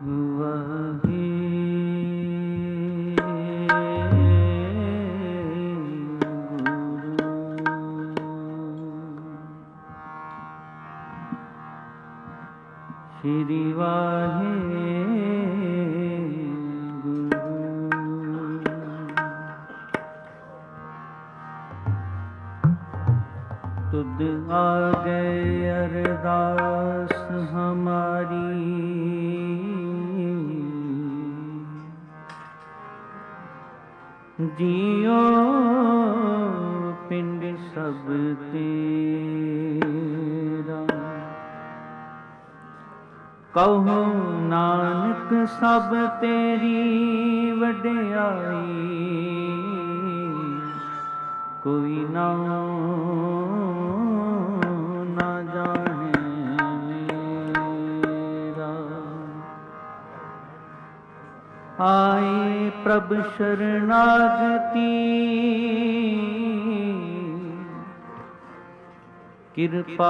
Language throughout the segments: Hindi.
वही श्री वाहे तुद आगे अरदास हमारी, जियो पिंड सब तेरा। कहो नानक सब तेरी वड्याई, कोई ना जाने मेरा। आए प्रभु शरणागति, कृपा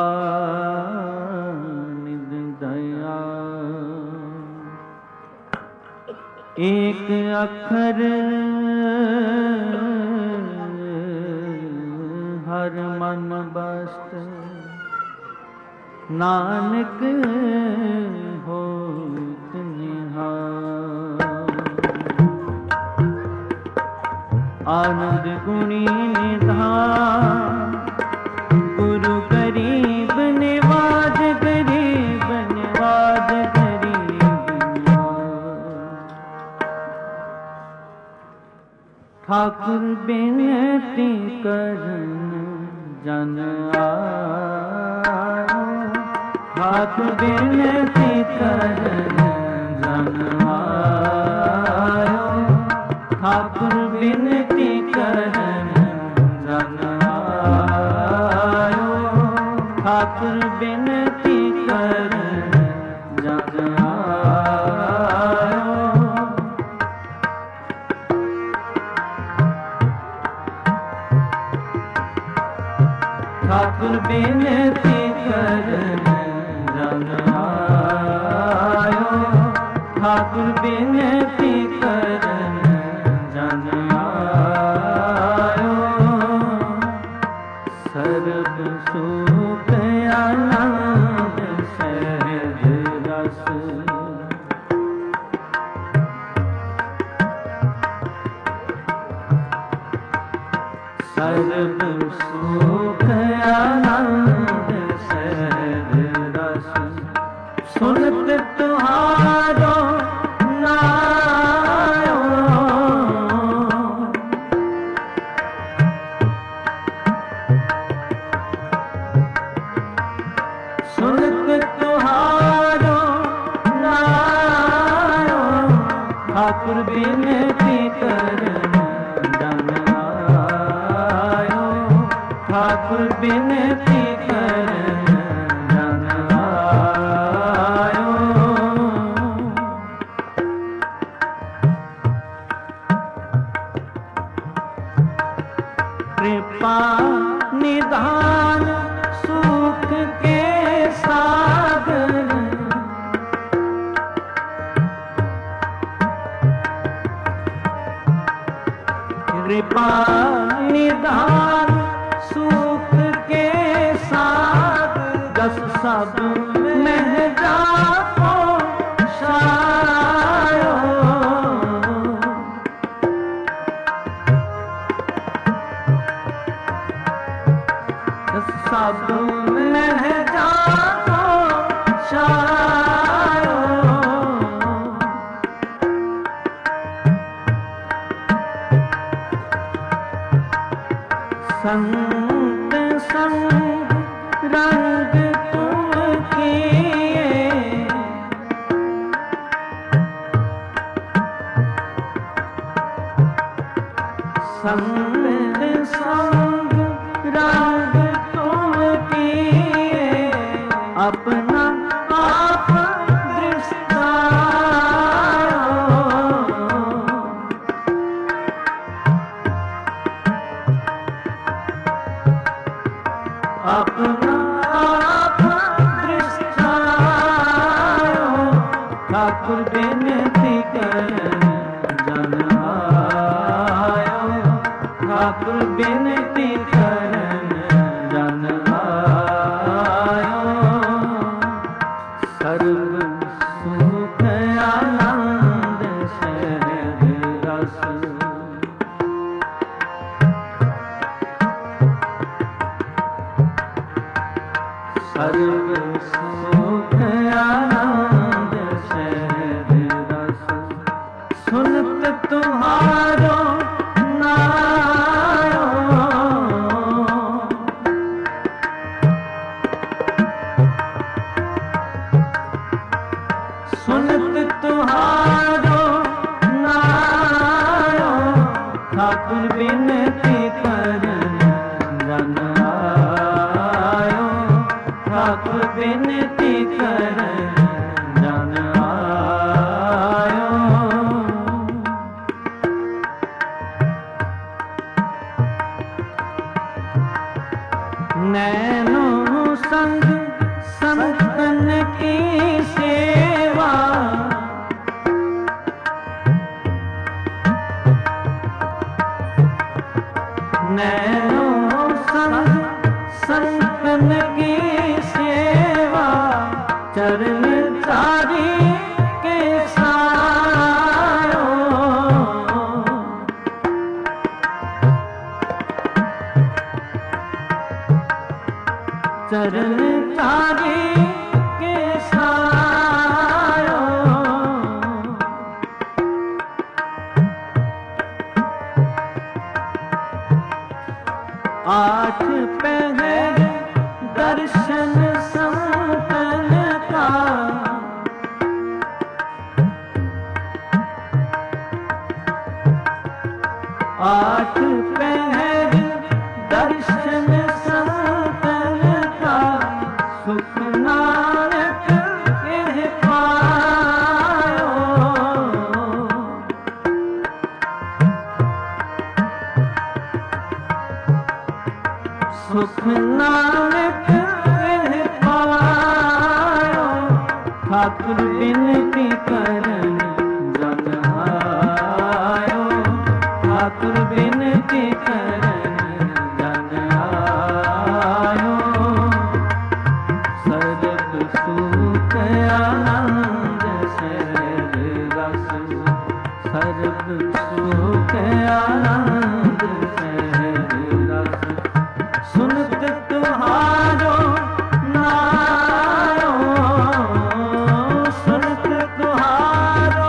निध दया। एक अक्षर हर मन बस्त, नानक होत निहाल। आनंद गुणी निधान, गुरु गरीब निवाज, गरीब निवाज, गरीब निवाज। ठाकुर बिनती करन जन आयो, ठाकुर बिनती करन जन आयो, ठाकुर बिनती करन जन आयो, ठाकुर बिनती करन जन आयो। ठाकुर बिनती करन जन आयो, ठाकुर बिनती करन जन आयो। सर्ब सुख आनंद सहज रस, सर्ब सुख आनंद सहज रस। सुनत तुम्हारो नायो, सुनत तुम्हारो नायो। ठाकुर बिनती करन जन आयो, ठाकुर बिनती करन जन आयो। कृपा निधान सुख के सागर, कृपा निधान सुख के सागर। जस सब मह जापो शायो, जस सब मह जापो शायो। संत संग रंग तुम किए, संत संग रंग तुम किए। अपना आप दृष्टायो, अपना आप दृष्टायो। ठाकुर बिनती करन जन आयो, ठाकुर बिनती करन जन आयो। सर्व सुख आनंद सहज रस, सर्व सुख आनंद सहज रस, सुनत तुम्हारो नायो, सुनत तुम्हारो नायो, ठाकुर बिनती करन जन आयो, ठाकुर बिनती करन जन आयो। नैनो संग संतन की सेवा, नैनो संग संतन की सेवा, चरण चारी के सायो, चरण चारी के सायो। आठ पहर दर्शन संतन का, आठ पहर दर्शन संतन का, सुख नानक कह पायो, सुख नानक कह पायो। ठाकुर बिनती करन जन आयो, ठाकुर बिनती करन जन आयो। सर्व सुख आनंद सहज रस, सर्व सुख आनंद सहज रस, सुनत तुम्हारो नायो, सुनत तुम्हारो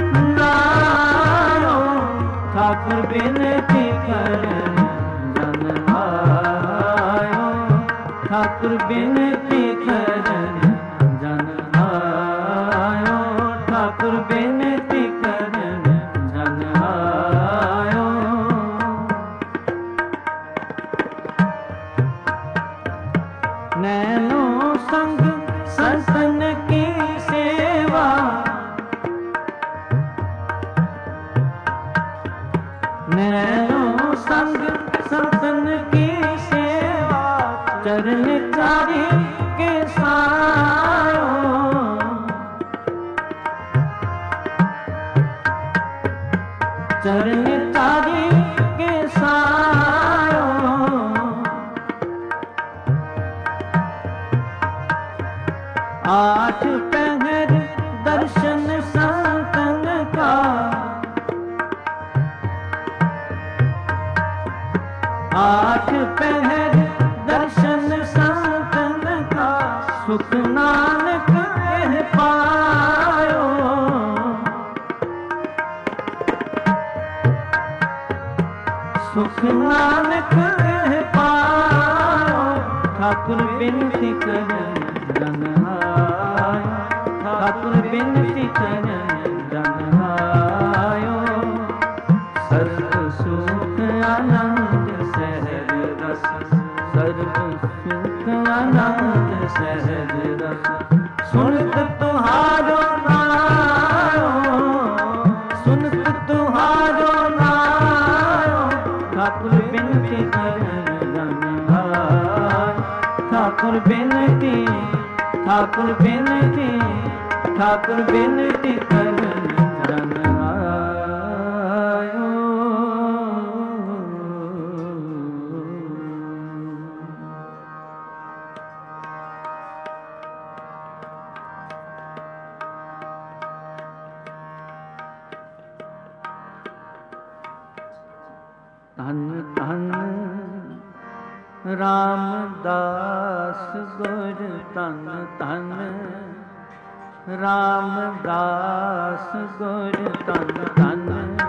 नायो, ठाकुर बिनती करन जन आयो, ठाकुर बिनती करन जन आयो, ठाकुर बिनती करन जन आयो। नैनो संग संतन की सेवा, नैनो संग संतन की सेवा, चरण चारी के सायो, चरण चारी के सायो। आठ पहर दर्शन संतन का, आठ पहर दर्शन संतन का, सुख नानक कह पायो, सुख नानक कह पायो। ठाकुर बिनती करन जन आयो, ठाकुर बिनती करन जन आयो। सर्व सुख आनंद सहज रस, सर्व सुख आनंद सहज रस, सुनत तुम्हारो नायो, सुनत तुम्हारो नायो, ठाकुर बिनती करन जन आयो, ठाकुर बिनती, ठाकुर बिनती, ठाकुर बिनती करन रन आयो। धन धन रामदास गुर धन धन रामदास गुर धन धन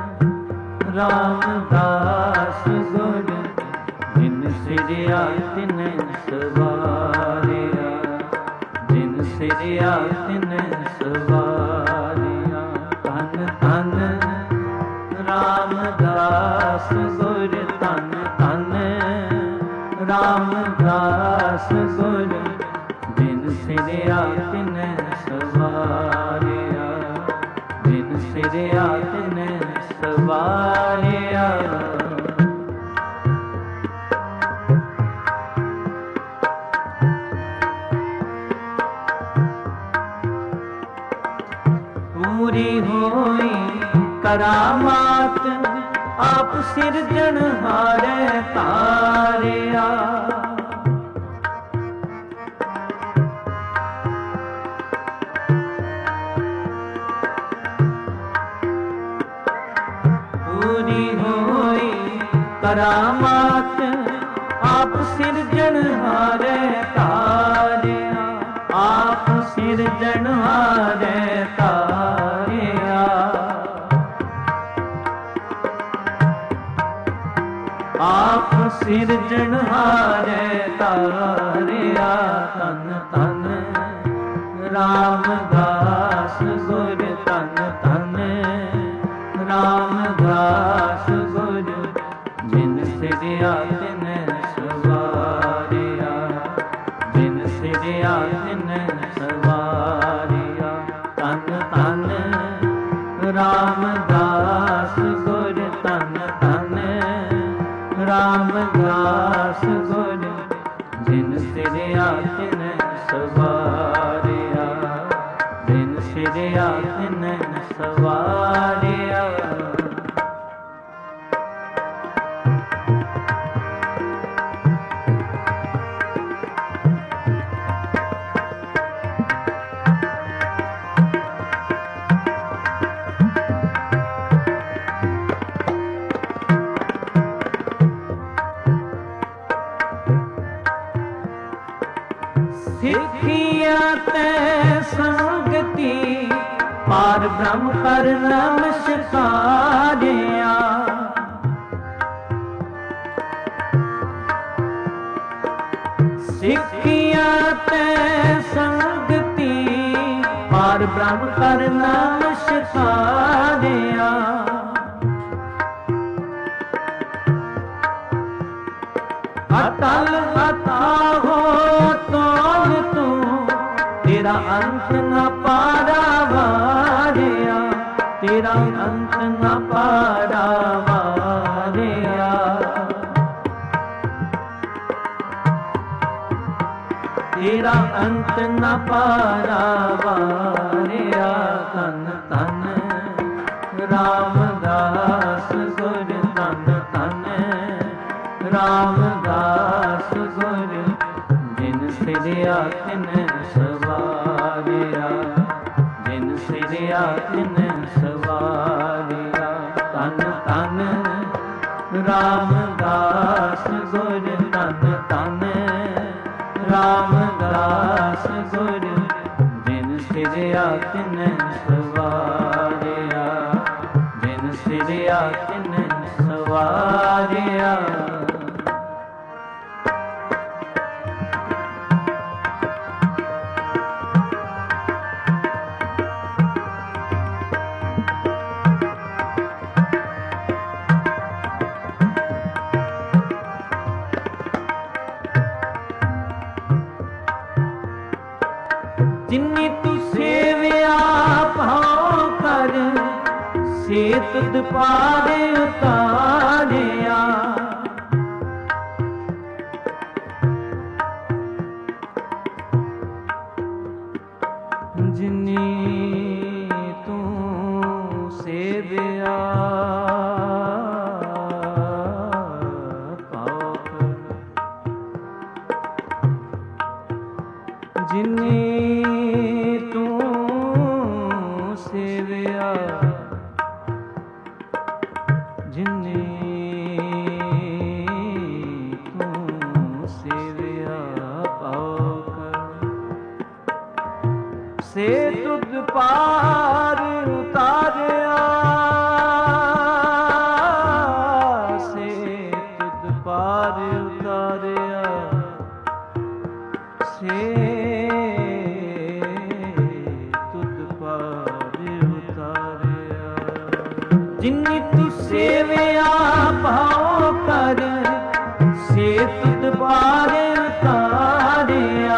रामदास गुर जिन सिरिया तिन सवारिया जिन सिरिया तिन सवारिया धन धन रामदास गुर धन धन रामदास गुर जिन सिरिया तिन सवारिया जिन सिरिया तिन सवारिया। पूरी होई करामात आप सिरजनहारे तारिया। पूरी होई करामात आप सिरजनहारे तारिया आप सिरजनहारे तारिया। आप सिरजनहारे तारिया तन तन रामदास गुर तन तन रामदास गुर जिन सिरिया तिन सवारिया जिन सिरिया तिन सवारिया तन तन रामदास गुर तन तन रामदास गुर जिन सिरिया तिन सवारिया जिन सिरिया तिन सवारिया। सिखिया ते संगति पार ब्रह्म कर नमस्कारिया। सिखिया ते संगति पार ब्रह्म कर नमस्कारिया। अटल अथाहो तौल तू तेरा अंत न पारा वारिया तेरा अंत न पारा वारिया। तेरा अंत न पारा वारिया तन तन रामदास गुर तन तन रामदास गुर जिन सिरिया तिन सवारिया जिन सिरिया तिन सवारिया तन तन रामदास गुर तन तन रामदास गुर जिन सिरिया तिन सवारिया जिन सिरिया तिन सवारिया। जिन्नी तू सेविया भाव कर से तुद पारे उतारिया। जिन्नी ਸੇਵਿਆ ਜਿਨੇ ਤੂੰ ਸੇਵਿਆ ਪਾਉ ਕਰ। ਸੇ ਤੁਧ ਪਾਰ ਉਤਾਰਿਆ, ਸੇ ਤੁਧ ਪਾਰ ਉਤਾਰਿਆ, ਸੇ ਜਿਨੀ ਤੂੰ ਸੇਵਿਆ ਭਾਉ ਕਰ, ਸੇ ਤੁਧ ਪਾਰ ਉਤਾਰਿਆ।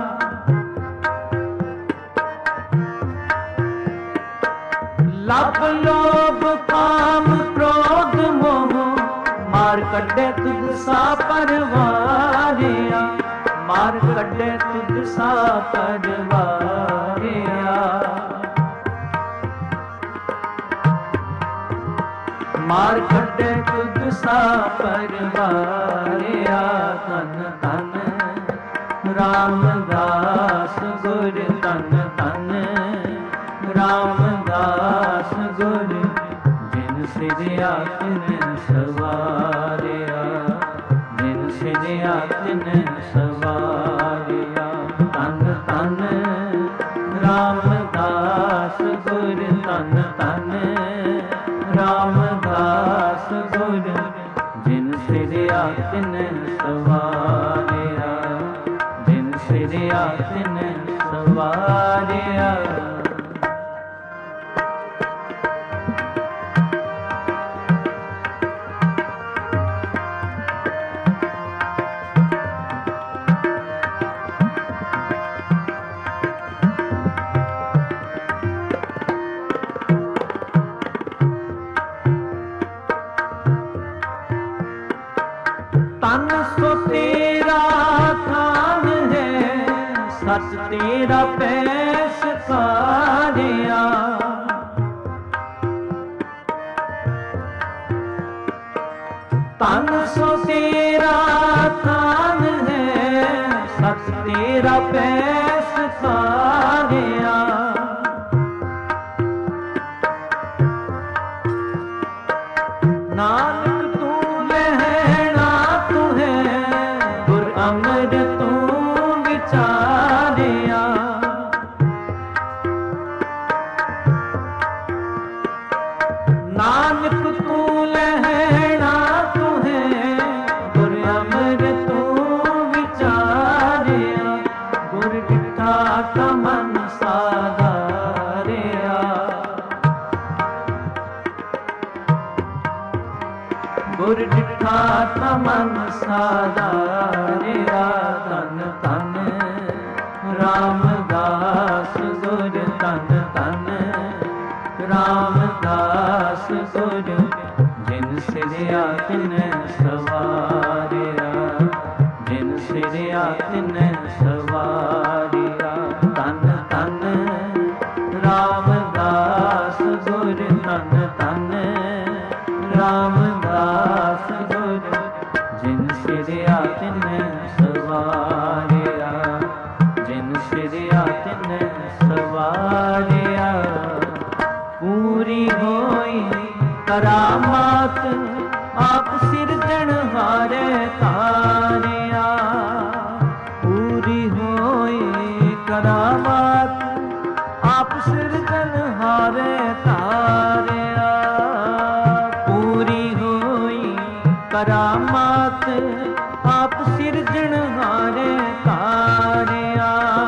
ਲਭ ਲੋਭ ਕਾਮ ਕ੍ਰੋਧ ਮੋਹ, ਮਾਰ ਕੱਢੇ ਤੁਧ ਸਾ ਪਰਵਾਰਿਆ, ਮਾਰ ਕੱਢੇ ਤੁਧ ਸਾ ਪਰਵਾਰਿਆ। ਮਾਰ ਕੱਢੇ ਤੁਧ ਸਾ ਪਰਵਾਰਿਆ। ਧੰਨ ਧੰਨ ਰਾਮਦਾਸ ਗੁਰ, ਧੰਨ ਧੰਨ ਰਾਮਦਾਸ ਗੁਰ, ਜਿਨ ਸਿਰਿਆ ਤਿਨ ਸਵਾਰਿਆ, ਜਿਨ ਸਿਰਿਆ ਤਿਨ ਸਵਾਰਿਆ। ਧੰਨ ਧੰਨ ਰਾਮਦਾਸ ਗੁਰ, ਧੰਨ ਧੰਨ ਰਾਮਦਾਸ ਗੁਰ, ਜਿਨ ਸਿਰਿਆ ਤਿਨ ਸਵਾਰਿਆ, ਜਿਨ ਸਿਰਿਆ ਤਿਨ ਸਵਾਰਿਆ। ਤਨ ਸੋ ਤੇਰਾ ਥਾਨ ਹੈ, ਸੱਚ ਤੇਰਾ ਪੈਸ ਸਾਰਿਆ। ਤਨ ਸੋ ਤੇਰਾ ਥਾਨ ਹੈ, ਸੱਚ ਤੇਰਾ ਪੈਸ ਸਾਰਿਆ। ਨਾਨਕ ਤੂੰ ਲਹਿਣਾ ਤੂੰ ਹੈ, ਗੁਰ ਅਮਰ ਤੂੰ ਵਿਚਾਰਿਆ। ਨਾਨਕ ਤੂੰ ਲਹਿਣਾ ਤੂੰ ਹੈ, ਗੁਰ ਅਮਰ ਤੂੰ ਵਿਚਾਰਿਆ। ਗੁਰ ਡਿਠਾ ਕਮਨ ਸਾਧਾਰਿਆ, ਗੁਰ ਡਿਠਾ ਤਮਨ ਸਾਧਾਰਿਆ। ਧੰਨ ਧੰਨ ਰਾਮਦਾਸ ਗੁਰ, ਧੰਨ ਧੰਨ ਰਾਮਦਾਸ ਗੁਰ, ਜਿਨ ਸਿਰਿਆ ਤਿਨ ਸਵਾਰਿਆ, ਜਿਨ ਸਿਰਿਆ ਤਿਨ ਸਵਾਰਿਆ। ਧੰਨ ਧੰਨ ਰਾਮਦਾਸ ਗੁਰ, ਧੰਨ ਧੰਨ ਰਾਮਦਾਸ ਗੁਰ, ਜਿਨ ਸਿਰਿਆ ਤਿਨ ਸਵਾਰਿਆ, ਜਿਨ ਸਿਰਿਆ ਤਿਨ ਸਵਾਰਿਆ। ਪੂਰੀ ਹੋਈ ਕਰਾਮਾਤ ਆਪ ਸਿਰਜਣਹਾਰੇ ਤਾਰਿਆ, ਪੂਰੀ ਹੋਈ ਕਰਾਮਾਤ ਆਪ ਸਿਰਜਣਹਾਰੇ ਤਾਰਿਆ। ਪੂਰੀ ਹੋਈ ਕਰਾਮਾਤ ਆਪ ਸਿਰਜਣਹਾਰੇ ਤਾਰਿਆ,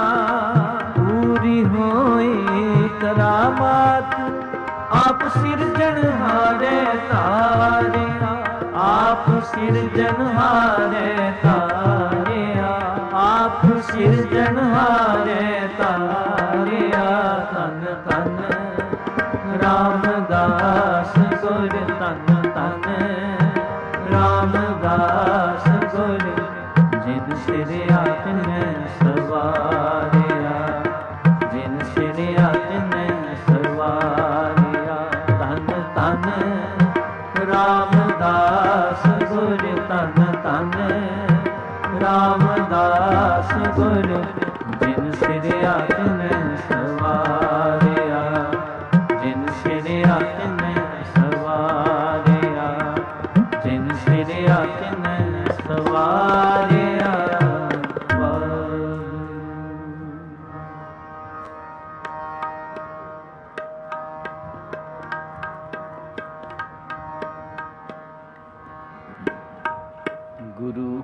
ਪੂਰੀ ਹੋਈ ਕਰਾਮਾਤ ਆਪ ਸਿਰਜਣਹਾਰੇ ਤਾਰਿਆ। ਆਪ ਸਿਰਜਣਹਾਰੇ ਤਾਰਿਆ, ਆਪ ਸਿਰਜਣਹਾਰੇ ਤਾਰਿਆ। ਧੰਨ ਧੰਨ ਰਾਮਦਾਸ ਗੁਰ, ਧੰਨ ਧੰਨ ਰਾਮਦਾਸ ਗੁਰ, ਜਿਨ ਸਿਰਿਆ ਤਿਨ ਸਵਾਰਿਆ, ਜਿਨ ਸਿਰਿਆ ਤਿਨ ਸਵਾਰਿਆ। ਧੰਨ ਧੰਨ ਰਾਮਦਾਸ ਗੁਰ, ਧੰਨ ਧੰਨ ਰਾਮਦਾਸ ਗੁਰ, ਜਿਨ ਸਿਰਿਆ ਤਿਨ ਸਵਾਰਿਆ, ਜਿਨ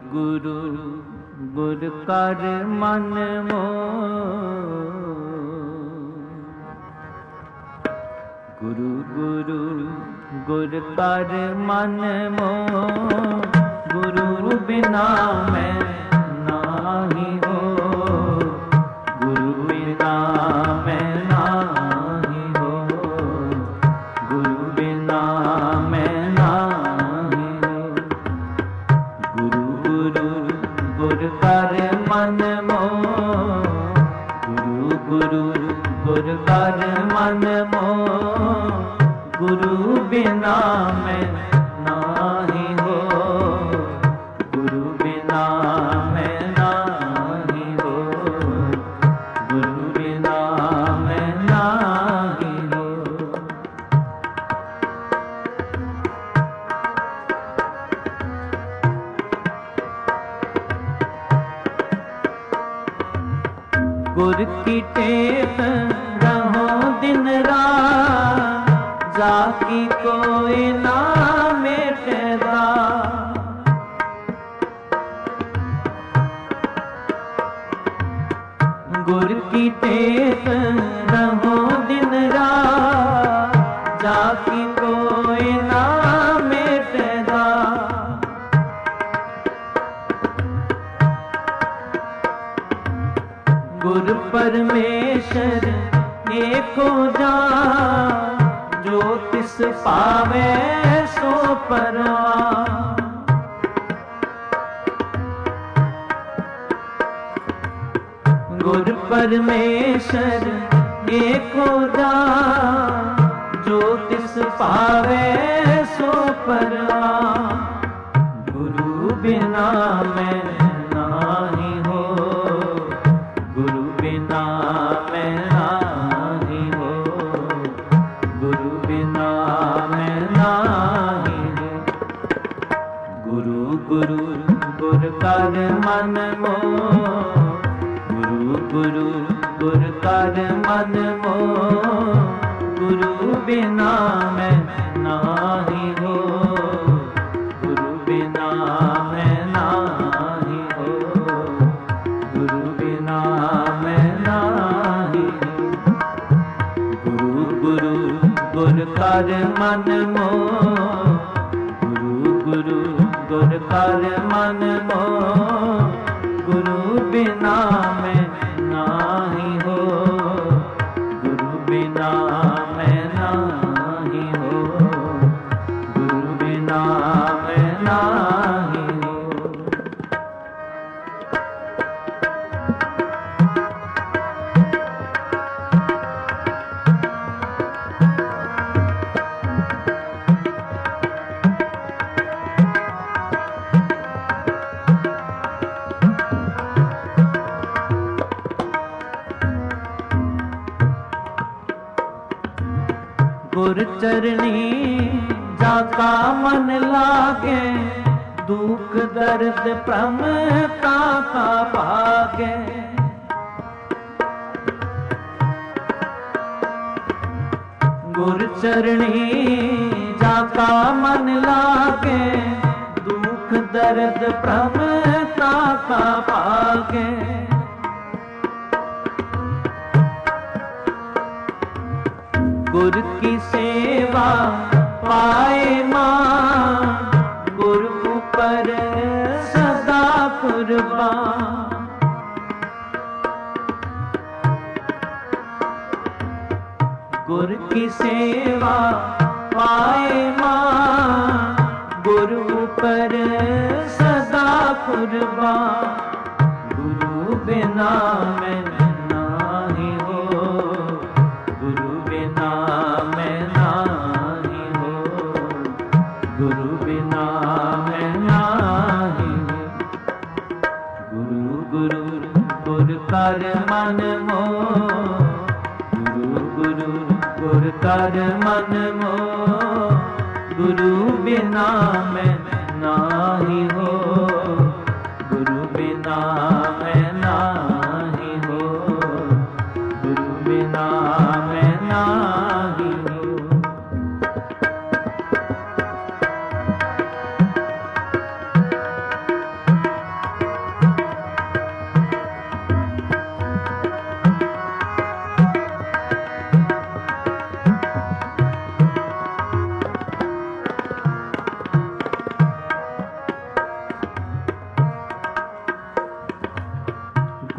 गुरु गुर कर मन मोह, गुरु गुरु गुर कर मन मोह, गुरु बिना मैं नाही हो, गुरु बिना मैं नाही हो, गुरु बिना मैं नाही हो। गुरु गुरु गुर कर मन मोह, गुरु गुरु गुर कर मन मोह, गुरु बिना मैं नाही हो, गुरु बिना मैं नाही हो, गुरु बिना मैं नाही हो। गुर की टेक रहो दिन रात, जाकी कोई ना मिटेगा। गुर की टेक रहो दिन रात, जाकी कोई ना मिटेगा। गुर परमेश्वर एको जान, जो तिस पावे सो परवान। गुर परमेश्वर एको जान, जो तिस पावे सो परवान। गुरु बिना मैं नाही हो, गुरु बिना मैं नाही हो, गुरु बिना मैं नाही हो। गुरु गुरु गुर कर मन मोह, गुरु गुरु गुर कर मन मोह, गुरु बिना मैं नाही हो, गुरु बिना मैं नाही हो, गुरु बिना मैं नाही हो। गुरु गुरु गुर कर मन मोह, गुरु गुरु गुर कर मन मोह, गुरु बिना मैं नाही हो, गुरु बिना मैं नाही हो, गुरु बिना मैं नाही हो। गुर चरणी जाका मन लागे, दुख दर्द प्रमता का भागे। गुर चरणी जाका मन लागे, दुख दर्द प्रमता का भागे। गुर की सेवा पाए मान, गुर ऊपर सदा कुर्बान। गुर की सेवा पाए मान, गुर ऊपर सदा कुर्बान। गुरु बिना मैं नाही हो, गुरु बिना मैं नाही हो, गुरु बिना मैं नाही हो। गुरु गुरु गुर कर मन मोह, गुरु गुरु गुर कर मन मोह, गुरु बिना मैं नाही हो, गुरु बिना मैं नाही हो, गुरु बिना मैं नाही हो।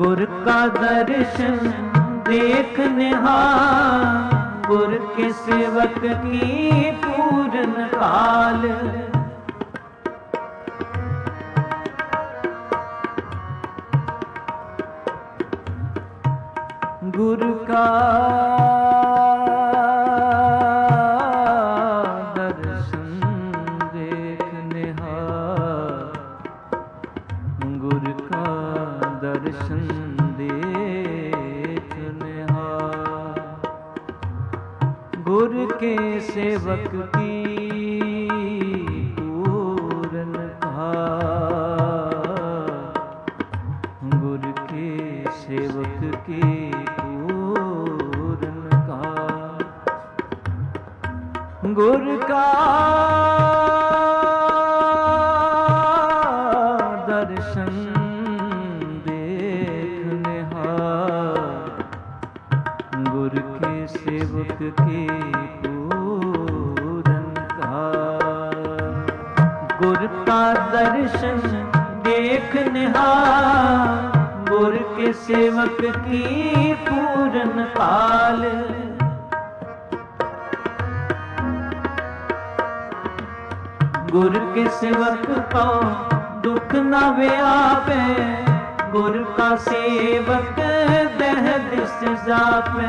गुर का दर्शन देख निहार, गुर के सेवक की पूरन काल। गुरु का दर्शन देख निहार, गुरु का दर्शन देख निहार, गुरु के सेवक की पूरन काल, गुरु के सेवक की गुरु का दर्शन देख निहार, गुरु के सेवक के पूरन काल। गुरु का दर्शन देख निहार, गुरु के सेवक की पूरन काल। गुरु के सेवक को दुख न व्यापे, गुरु का सेवक देह दिस जापे।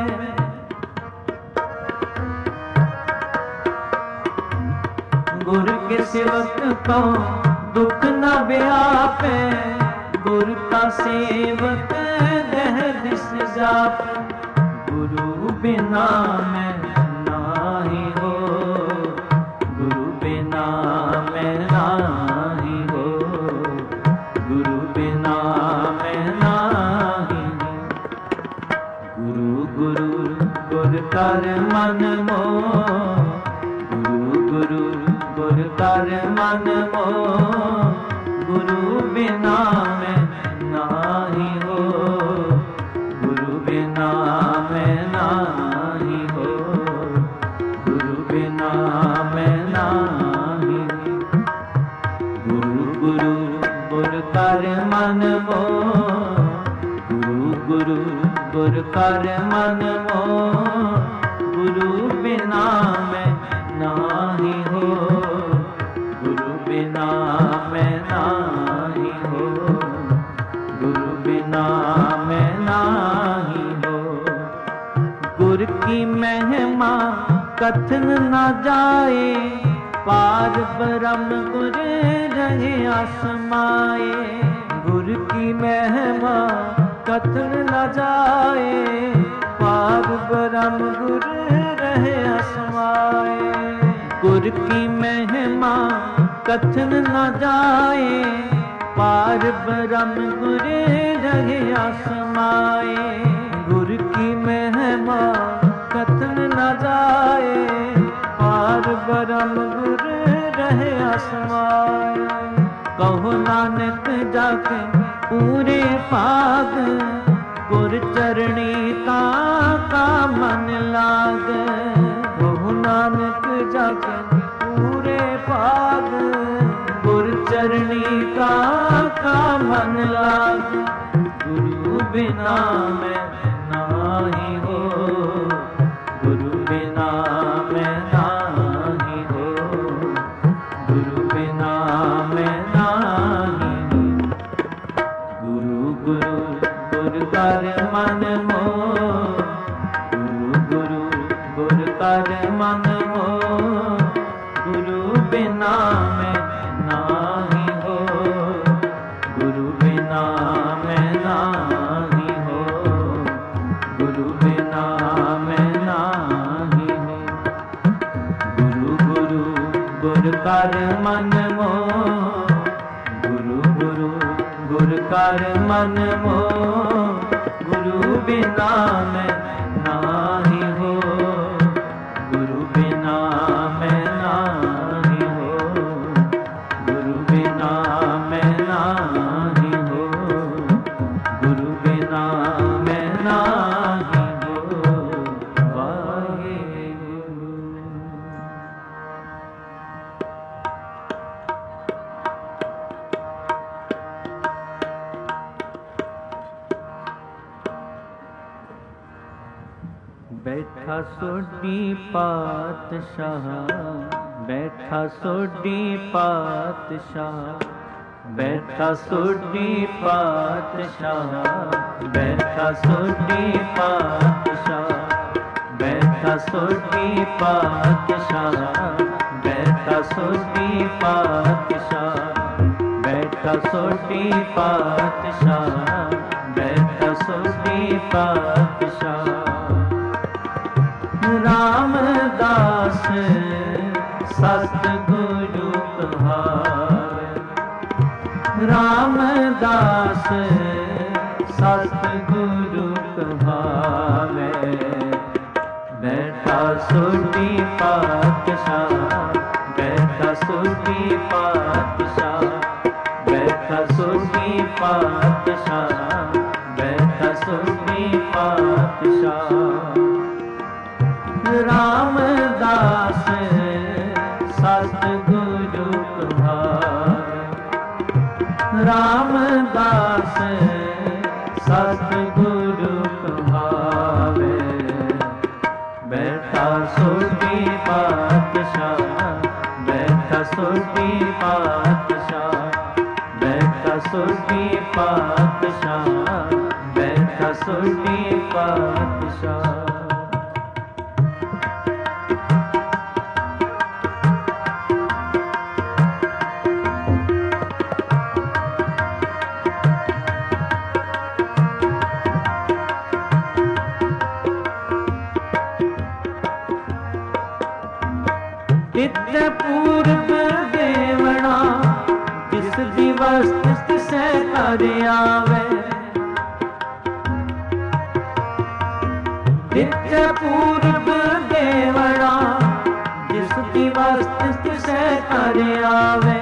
गुरु के सेवक को दुख न व्यापे, गुरु का सेवक देह दिस जापे। गुरु बिना मैं नाही हो, गुरु बिना मैं नाही हो, गुरु बिना मैं नाही हो। गुरु गुरु गुर कर मन मोह, गुरु गुरु गुर कर मन मोह, गुरु बिना मैं नाही हो, गुरु बिना मैं नाही हो, गुरु बिना मैं नाही। गुरु गुरु गुर कर मन मोह, गुरु गुरु गुर कर मन मोह, गुरु बिना मैं नाही हो, गुरु बिना मैं नाही हो, गुरु बिना मैं नाही हो। गुरु की महिमा कथन न जाए, पार ब्रह्म गुर रहे आसमाए। गुरु की महिमा कथन न जाए, पार ब्रह्म गुर रहे आसमाए। गुरु की महिमा कथन न जाए, पार ब्रह्म गुर रहे आसमाए। गुरु की महिमा कथन न जाए, पार ब्रह्म गुर रहे आसमाए। कहो नानक जाके पूरे पाग, गुर चरणी का मन लाग। कहो नानक जाके पूरे पाग, गुर चरणी का मन लाग। गुरु बिना मैं नाही हो, गुरु बिना मैं नाही हो, गुरु बिना मैं नाही हो। गुरु गुरु गुर कर मन मोह, गुरु गुरु गुर कर मन मोह, गुरु बिना मैं नाही हो, गुरु बिना मैं नाही हो, गुरु बिना मैं नाही हो। गुरु गुरु गुर कर मन मोह, गुरु गुरु गुर कर मन मोह, गुरु बिना मैं नाही हो, गुरु बिना मैं नाही हो, गुरु बिना मैं नाही हो, गुरु बिना मैं नाही हो। वाहेगुरु। बैठा सोडी पातशाह, बैठा सोडी पातशाह, बैठा सोडी पातशाह, बैठा सोडी पातशाह, बैठा सोडी पातशाह, बैठा सोडी पातशाह, बैठा सोडी पातशाह, बैठा सोडी पातशाह। रामदास सतगुरु कहावे, रामदास सतगुरु कहावे, बैठा सोडी पातशाह, बैठा सोडी पातशाह, बैठा सोडी पातशाह, बैठा सोडी पातशाह। रामदास सतगुरु कहावे, रामदास सतगुरु कहावे, बैठा सोडी पातशाह, बैठा सोडी पातशाह, बैठा सोडी पातशाह, बैठा सोडी पातशाह। नित्य पूर्व देवना, जिस दिवस तिसै कर आवे, नित्य पूर्व देवना, जिस दिवस तिसै कर आवे,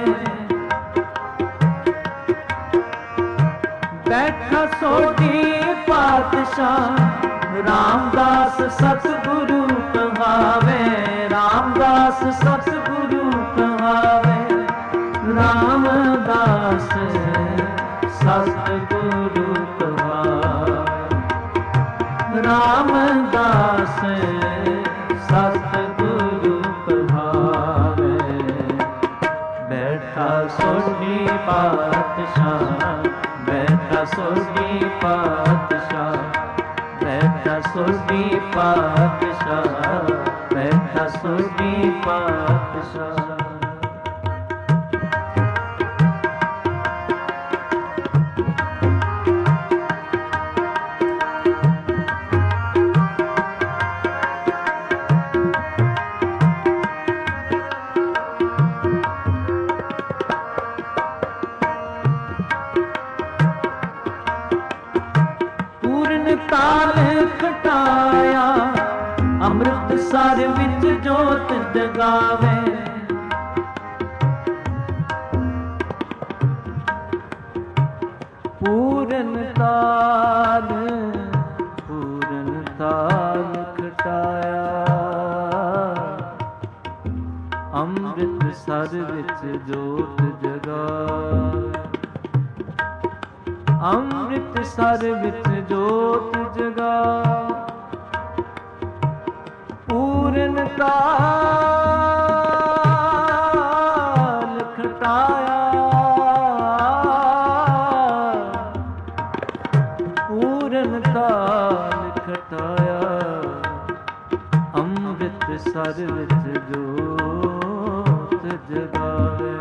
बैठा सोडी पातशाह, रामदास सतगुरु कहावे, रामदास सतगुरु कहावे, रामदास सतगुरु कहावे, रामदास सतगुरु कहावे, बैठा सोडी पातशाह, बैठा सोडी पातशाह, बैठा सोडी पातशाह, बैठा सोडी पातशाह। पूर्ण ताल खटाया, अमृतसर विच जोत जगावे, पूर्ण ताल खटाया, अमृतसर विच जोत जगावे, अमृतसर विच जोत जगावे, पूर्ण ताल खटाया, पूर्ण ताल खटाया, अमृतसर विच जोत जगावे,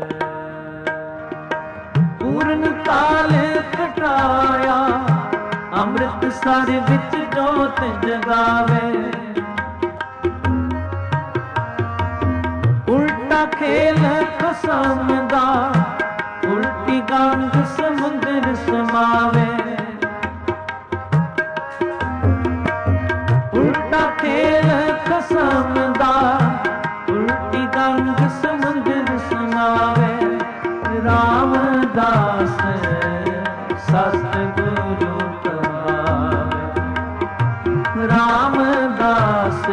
पूर्ण ताल खटाया, अमृतसर विच जोत जगावे, उल्टा खेल खसम दा, उल्टी गंग समुद्र समावे, उल्टा खेल खसम दा, उल्टी गंग समुद्र समावे, रामदास सतगुरु कहावे, रामदास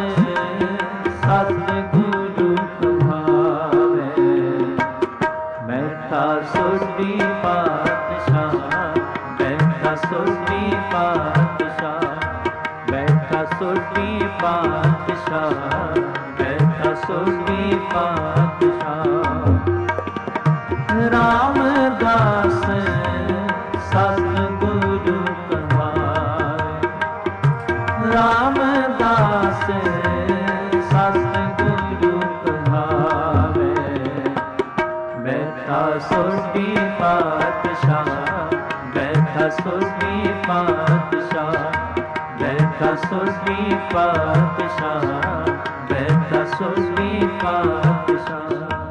सतगुरु कहावे, बैठा सोडी पातशाह, बैठा सोडी पातशाह, बैठा सोडी पातशाह, सोगी पातशाह। रामदास सतगुरु कहावे, रामदास सतगुरु कहावे। बैठा सोगी पातशाह, बैठा सोगी पातशाह, बैठा सोगी पातशाह, बैठा सोगी पातशाह।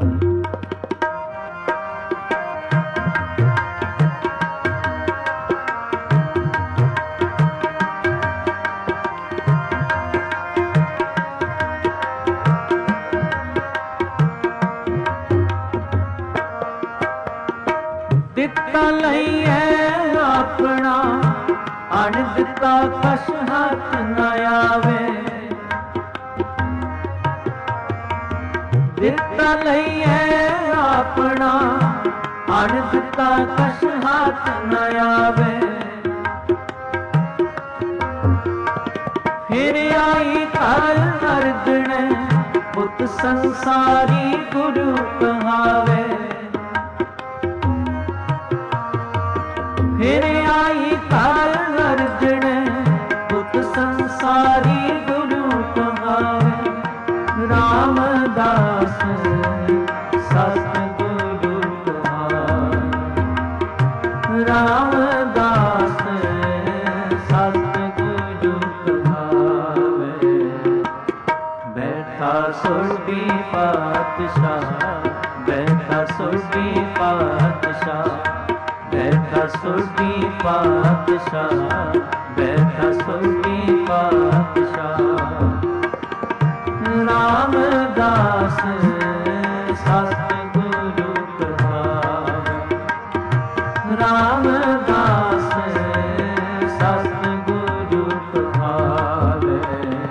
ਦਿੱਤਾ ਲਈਏ ਆਪਣਾ, ਅਣ ਦਿੱਤਾ ਕਛ ਹੱਥ ਨ ਆਵੇ। ਦਿੱਤਾ ਲਈਏ ਆਪਣਾ, ਅਣ ਦਿੱਤਾ ਕਛ ਹੱਥ ਨ ਆਵੇ। ਫਿਰ ਆਈ ਕਾਲ ਅਰਜਣ, ਪੁੱਤ ਸੰਸਾਰੀ ਗੁਰੂ ਕਹਾਵੇ। ਫਿਰ ਆਈ ਕਾਲ ਅਰਜਣ, ਪੁੱਤ ਸੰਸਾਰੀ ਗੁਰੂ ਕਹਾਵੇ। ਰਾਮਦਾਸ ਸਤਿਗੁਰੂ ਕਹਾਵੇ, ਰਾਮਦਾਸ ਸਤਿਗੁਰੂ ਕਹਾਵੇ। ਬੈਠਾ ਸੋਗੀ ਪਾਤਸ਼ਾਹ, ਬੈਠਾ ਸੋਗੀ ਪਾਤਸ਼ਾਹ, बैठा सोगी पातशाह, बैठा सोगी पातशाह। रामदास सतगुरु कहावे, रामदास सतगुरु कहावे।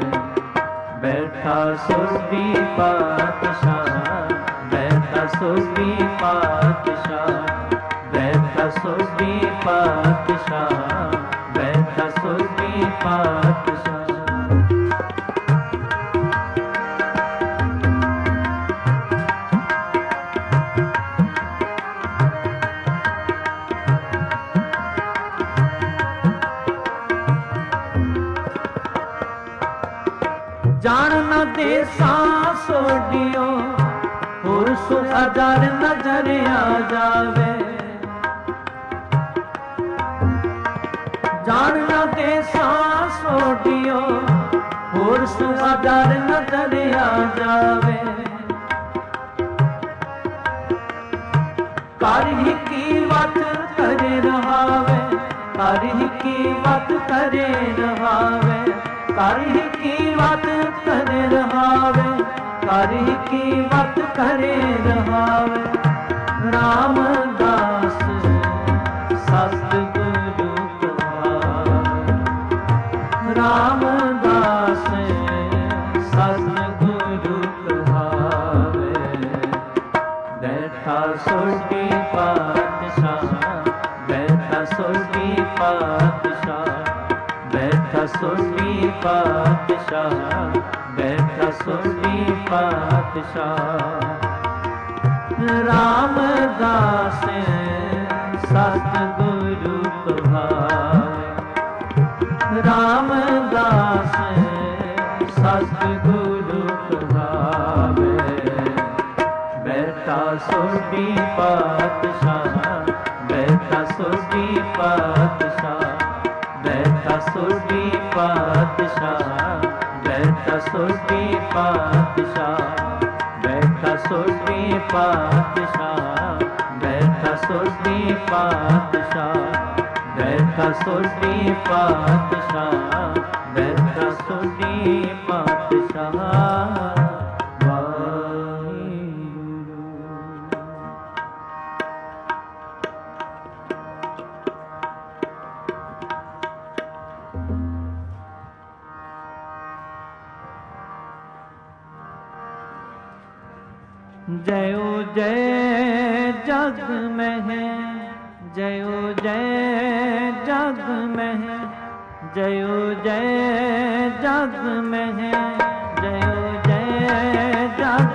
बैठा सोगी पातशाह, बैठा सोगी पातशाह, बैठा सोगी पातशाह, बैठा सोगी पातशाह। जान न दे सोडियो, होर सो हजार नजर आ जावे। जान न दे सोडियो, होर सो हजार नजर आ जावे। कर ही की वत करे रहावे, कर ही की वत करे रहावे, कर ही की वत करे रहावे, कर ही की वत करे रहावे। रामदास सतगुरु कहावे, रामदास सतगुरु कहावे। बैठा सोगी पातशाह, बैठा सोगी पातशाह, बैठा सोगी पातशाह, बैठा सोगी पातशाह। रामदास सतगुरु कहावे, रामदास सतगुरु कहावे। बैठा सोगी पातशाह, बैठा सोगी पातशाह, बैठा सोगी पातशाह, बैठा सोगी पातशाह, बैठा सोगी पातशाह, बैठा सोगी पातशाह, बैठा सोगी पातशाह, बैठा सोगी पातशाह। जयो जय जग में है, जयो जय जग में है, जयो जय जग में है, जयो जय जग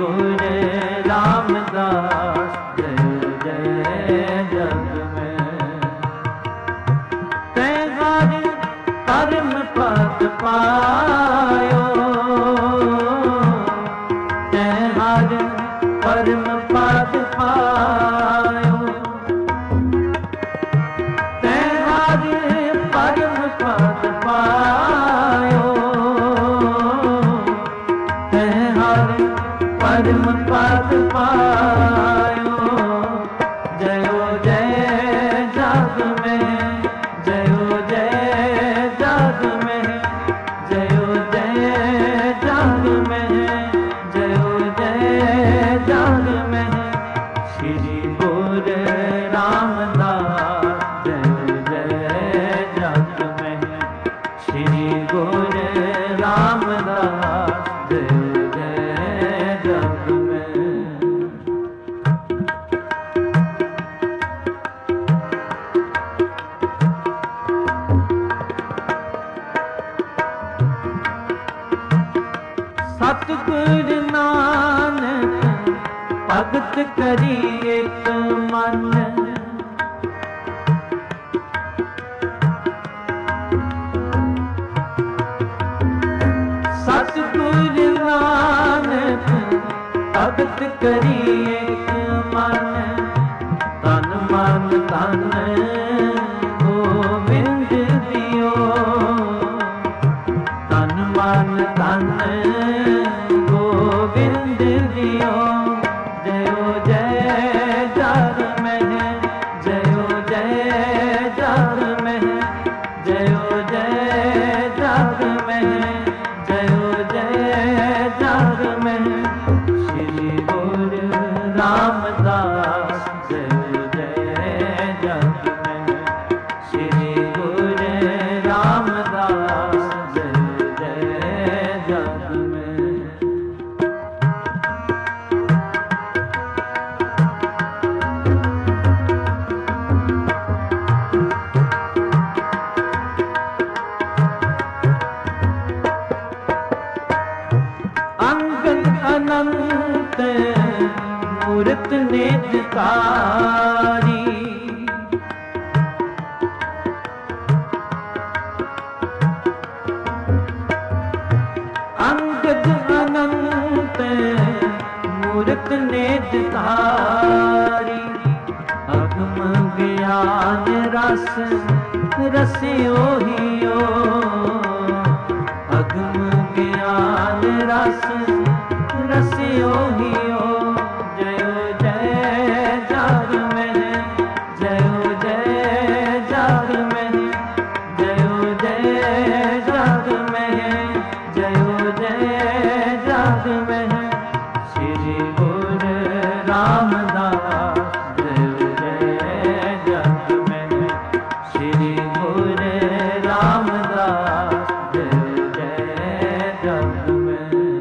गुरु रामदास जय जय जग में। तै हर परम पद पायो, तै हर परम पद पायो, तै हर परम पद पायो, तै हर परम पद पायो। जयो जय जग में, जयो जय जग में, जयो जय जग में, जयो जय जग में। श्री गुरु रामदास जय जय जग में, श्री गुरु रामदास जय जय जग में। सतगुरु नानक भगत करी एक मन, सतगुरु नानक भगत करी एक मन। तन मन तन गोविंद दियो, तन मन तन गोविंद दियो। जयो जय जग में, जयो जय जग में, जयो जय जग में, जयो जय जग में। श्री गुरु रामदास जय जय जग में, श्री गुरु रामदास जय जय जग में। अंगद अनंत मूर्त निजकारी, अंगद अनंत मूर्त निजकारी। अगम ज्ञान रस रसियो हियो, अगम ज्ञान रस रसियो हियो। जयो जय जग में, जयो जय जग में, जयो जय जग में, जयो जय जग में। श्री गुरु रामदास जय जय जग में, श्री गुरु रामदास जय जय जग में।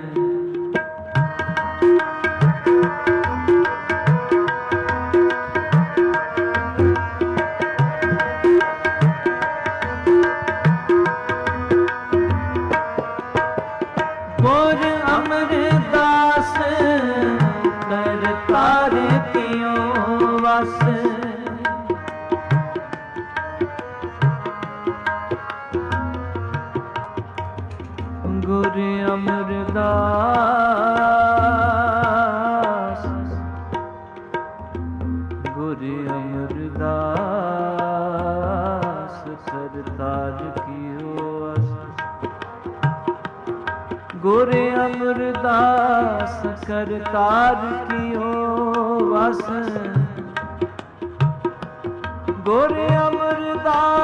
गुरु अमरदास कर तार कियो वस, गुरु अमरदास, गुरु अमरदास कर तार कियो वस। गुरु अमरदास कर तार कियो वस, गुरु अमरदास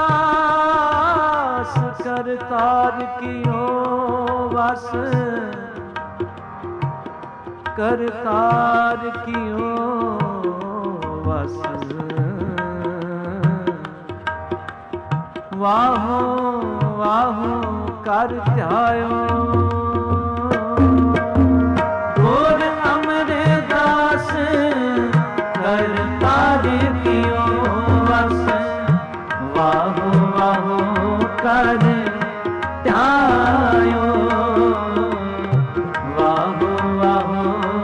कर तार कियो वस, कर तार कियो वस। वाहो वाहो कर ध्यायो, गुरु अमरदास कर तार कियो वस। वाहो वाहो कर ध्यायो, वाहो वाहो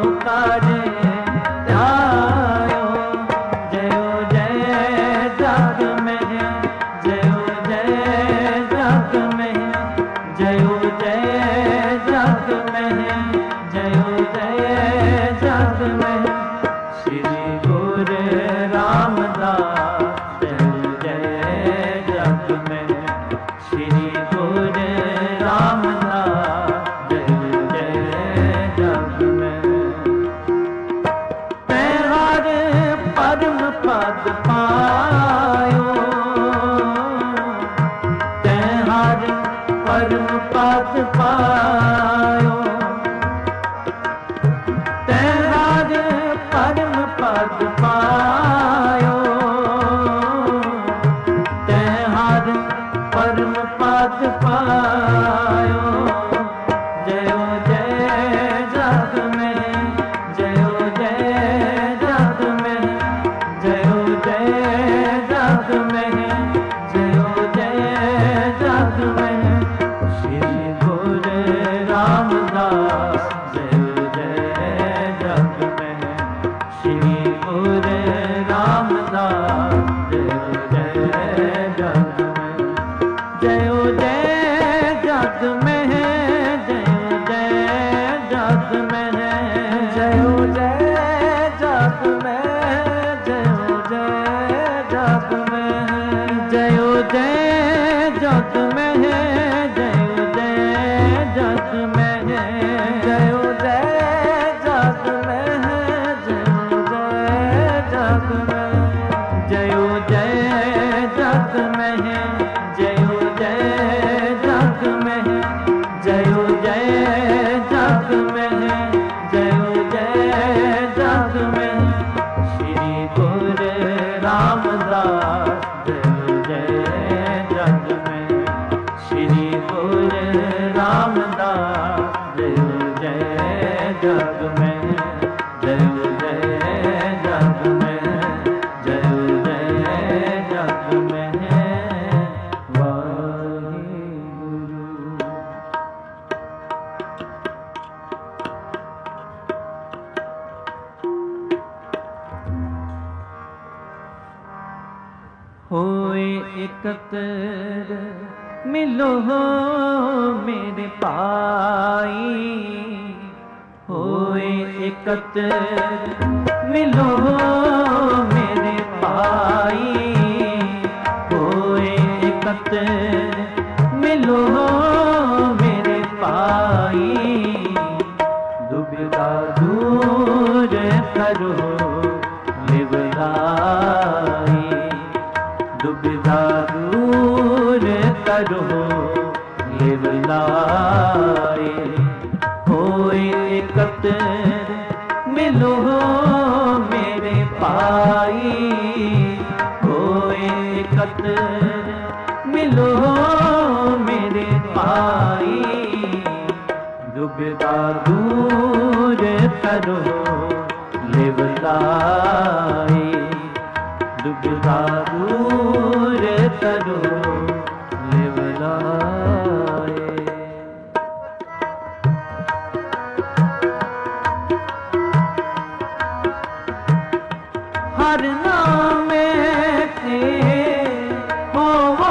होए एकत्र मिलो हो मेरे पाई, होए एकत्र मिलो हो मेरे पाई, होए एकत्र मिलो हो मेरे पाई, दुविधा दूर करो लिवलाई, दुविधा दूर करो लिवलाई, होए एकत्र मिलो मेरे पाई, होए एकत्र मिलो मेरे पाई, दुविधा दूर करो लिवलाई, दुविधा दूर करो लिवलाई। हर नाम के हो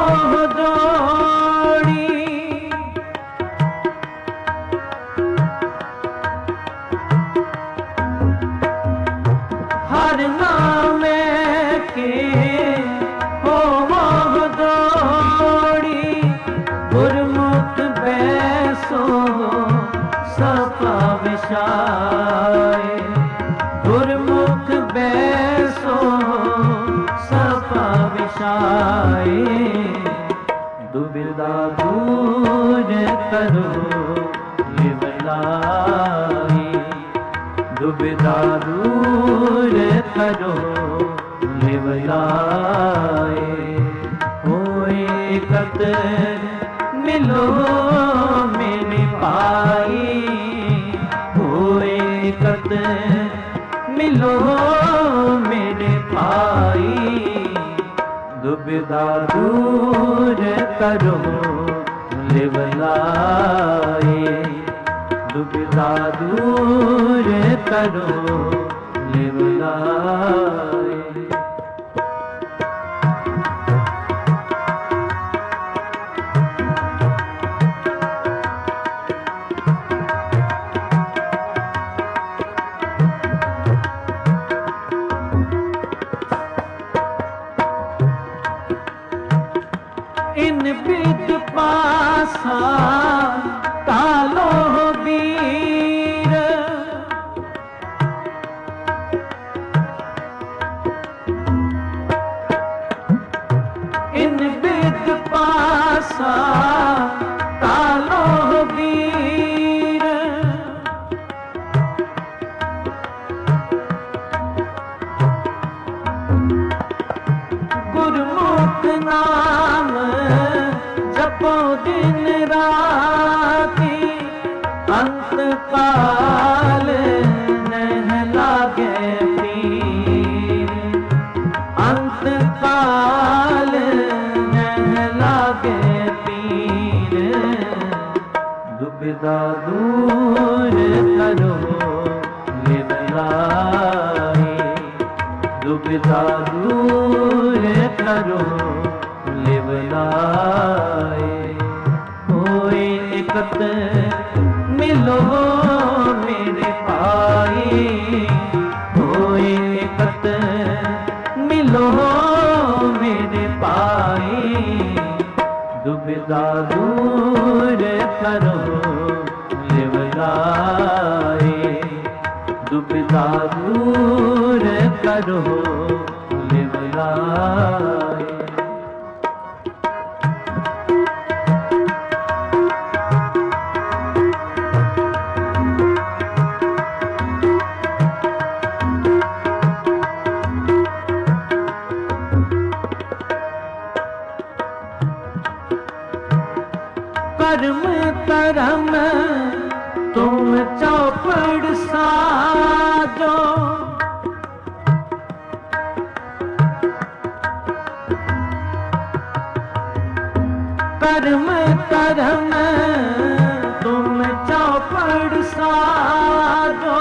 जोड़ी, हर नाम के हो जोड़ी, गुरमुख बैसो सपा विशाए, गुरमुख बैसो सपा विशाए, दुविधा दूर करो लिवलाई, दुविधा दूर करो लिवलाई, होए एकत्र मिलो मेरे पाई, होए एकत्र मिलो मेरे पाई, दुविधा दूर करो लिवलाई, दुविधा दूर करो लिवलाई। इन विद पासा कालो वीर, इन विद पासा कालो वीर, गुरमुख नाम जपो दिन राती, अंत काल नह लागे पीर, अंत काल नह लागे पीर, दुविधा दूर करो लिवलाई, दुविधा दूर करो लिवलाई, होए एकत्र मिलो मेरे पाई, होए एकत्र मिलो मेरे पाई, दुविधा दूर करो लिवलाई, दुविधा दूर करो लिवलाई। कर्म करम तुम चौपड़ साजो, कर्म करम तुम चौपड़ साजो,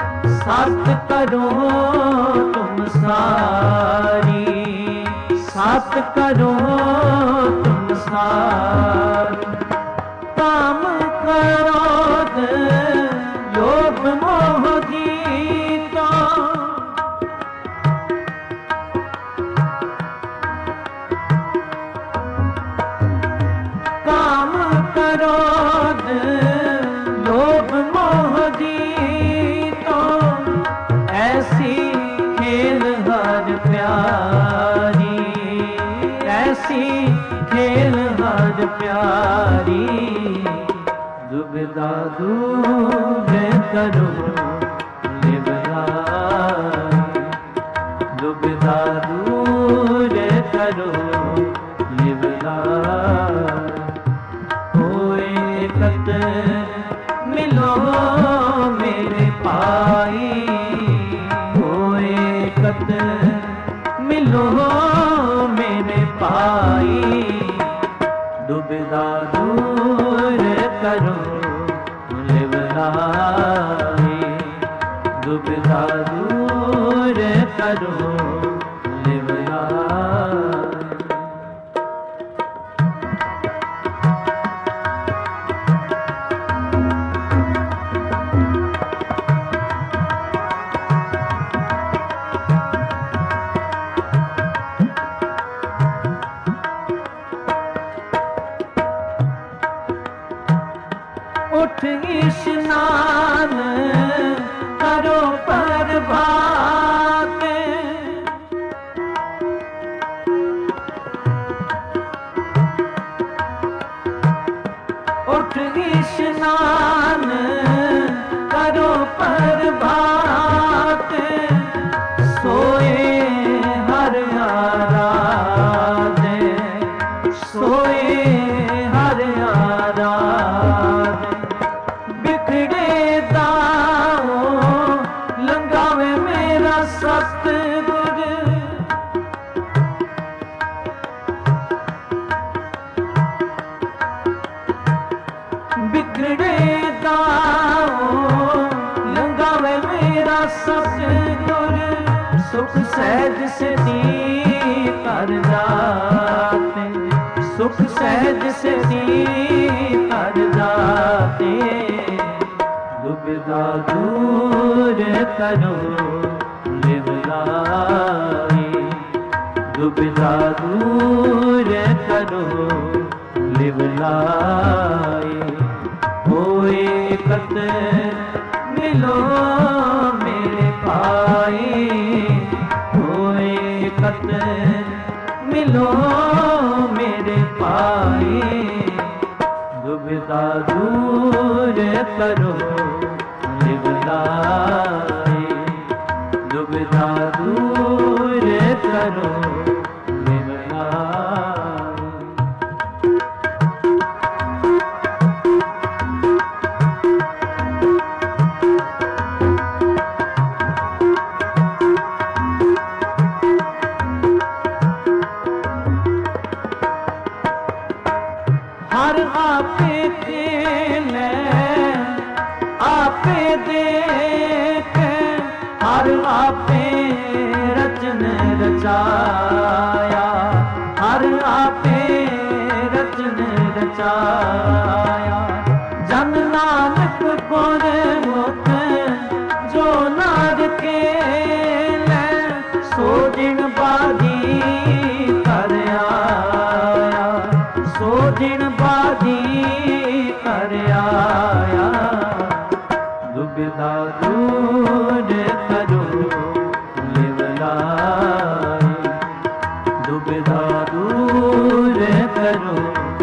सत करो तुम सारी, मत करो तुम सार, काम क्रोध लोभ मोह जीतो, काम क्रोध लोभ मोह जीतो, ऐसी खेल हर प्यारी, ऐसी खेल हर प्यारी, दुविधा दूर करो निवराई, दुविधा दूर करो निवराई। होए एकत्र मिलो मेरे पाई, होए एकत्र मिलो मेरे पाई, दुविधा दूर करो निवराई, दुविधा दूर करो निवराई। उठ स्नान करो प्रभात, उठ स्नान करो प्रभात, सोए हर आराधे, सोए हर आराधे, बिखड़े दाओ लंगावे मेरा सतगुर, बिखड़े दाओ लंगावे मेरा सतगुर, सुख सहज सिद्धि कर जाते, सुख सहज सिद्धि कर जाते, दुविधा दूर करो निवराई, दुविधा दूर करो निवराई। होए एकत्र मिलो मेरे पाई, होए एकत्र मिलो मेरे पाई, दुविधा दूर करो निवराई, दुविधा दूर करो निवराई। हर आपे खेले आपे देख, हर आपे रचन रचाया, हर आपे रचन रचाया, जन नानक गुर मुख जो नार के ले, सो दिन बादी कर आया, सो दिन बादी कर आया, दुविधा दूर करो निवराई, दुविधा दूर करो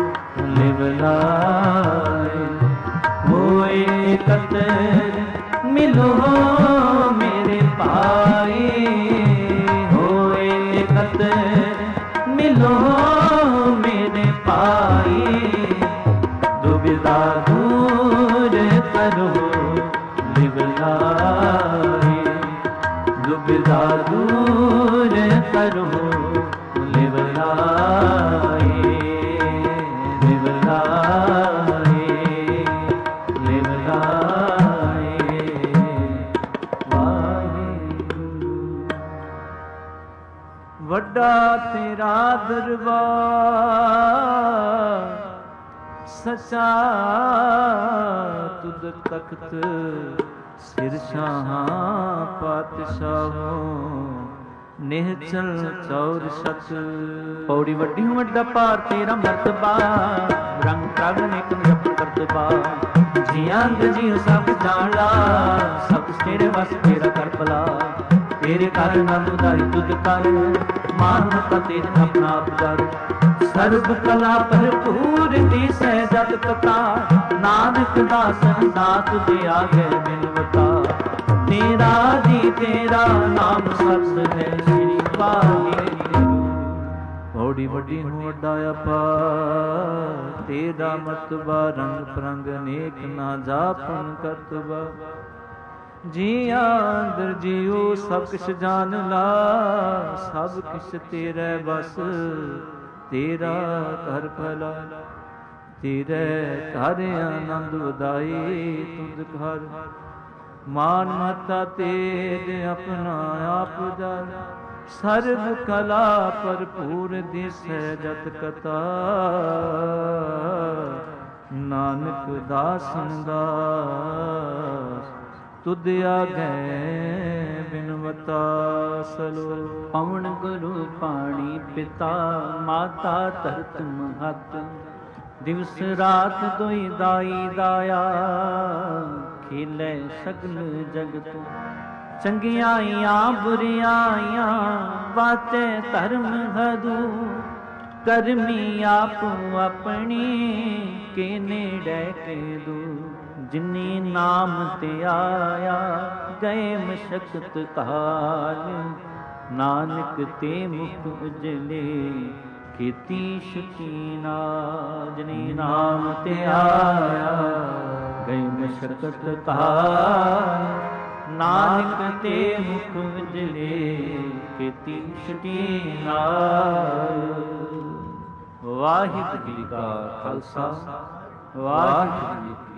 निवराई। होए एकत्र मिलो मेरे पाई, होए एकत्र मिलो मेरे पाई, दुविधा दूर करो निवराई, दुविधा दूर करो निवराई, निवराई, निवराई। वाहिगुरु। ਵੱਡਾ ਤੇਰਾ ਦਰਬਾਰ, ਸਚਾ ਤੁਧ ਤਖਤ, ਸਿਰ ਸ਼ਾਹਾਂ ਪਾਤਸ਼ਾਹੋਂ, ਨਿਹਚਲ ਚੌਰ ਸਤ। ਪੌੜੀ ਵੱਡੀ ਵੱਡਾ ਭਾਰ ਤੇਰਾ ਮਰਤਬਾ, ਰੰਗ ਪ੍ਰਗ ਨੇਕ ਜਪ ਕਰਤਬਾ। ਜੀਆਂ ਦੇ ਜੀਉ ਸਭ ਜਾਣਾ, ਸਭ ਤੇਰੇ ਵਸ ਤੇਰਾ ਕਰ ਭਲਾ। ਤੇਰੇ ਘਰ ਨਾਮ ਉਦਾਰੀ ਤੁਧ ਕਰ, ਮਾਨ ਮਤਾ ਤੇਜ ਆਪਣਾ ਆਪ ਕਰ। ਸਰਬ ਕਲਾ ਭਰਪੂਰ ਦੀਸੈ ਜਤ ਕਥਾ, ਨਾਨਕ ਦਾਸਨ ਦਾਤ ਦੇ ਆਗੇ ਮਿਲਵਤਾ। ਤੇਰਾ ਜੀ ਤੇਰਾ ਨਾਮ ਸਬਦ ਹੈ ਸ੍ਰੀ ਵਾਹਿਗੁਰੂ। ਪੌੜੀ ਵੱਡੀ ਨੂੰ ਵੱਡਾ ਅਪਾਰ, ਤੇਰਾ ਮਰਤਬਾ ਰੰਗ ਪ੍ਰੰਗ ਅਨੇਕ ਨਾ ਜਾਪਨ ਕਰਤਬਾ। ਜੀਆਂ ਅੰਦਰ ਜੀਉ ਸਭ ਕਿਛ ਜਾਣ ਲਾ, ਸਭ ਕਿਛ ਤੇਰੇ ਬਸ ਤੇਰਾ ਘਰ ਭਲਾ। ਤੇਰੇ ਘਰ ਆਨੰਦ ਉਦਾਈ ਤੁਧ ਘਰ, ਮਾਨ ਮਤਾ ਤੇਜ ਆਪਣਾ ਆਪ ਜਰ। ਸਰਬ ਕਲਾ ਭਰਪੂਰ ਦਿਸੈ ਜਤ ਕਥਾ, ਨਾਨਕ ਦਾਸਨ ਦਾਸ ਤੁਧ ਆਗੇ ਬਿਨਵਤਾ। ਸਲੋ ਪਵਨ ਗੁਰੂ ਪਾਣੀ ਪਿਤਾ, ਮਾਤਾ ਧਰਤ ਮਹਤ। ਦਿਵਸ ਰਾਤ ਦੋਈ ਦਾਈ ਦਾਇਆ, ਖੇਲੇ ਸਗਲ ਜਗਤ। ਚੰਗਿਆਈਆਂ ਬੁਰਿਆਈਆਂ ਬਾਤੇ ਧਰਮ ਹਦੂ। ਕਰਮੀ ਆਪੋ ਆਪਣੀ ਕੇ ਨੇੜੇ ਕੇ ਦੂ। ਜਿਨੀ ਨਾਮ ਤੇ ਆਇਆ ਗਏ ਮਸ਼ਕਤ ਕਾਲ, ਨਾਨਕ ਤੇ ਮੁਖ ਉਜਲੇ ਕੀਤੀ ਸ਼ਕੀਨਾ। ਜਿਨੀ ਨਾਮ ਤੇ ਆਇਆ ਗਏ ਮਸ਼ਕਤ ਕਾਲ, ਨਾਨਕ ਤੇ ਮੁਖ ਉਜਲੇ ਕੀਤੀ ਸ਼ਕੀਨਾ। ਵਾਹਿਗੁਰੂ ਜੀ ਕਾ ਖਾਲਸਾ, ਵਾਹਿਗੁਰੂ ਜੀ ਕੀ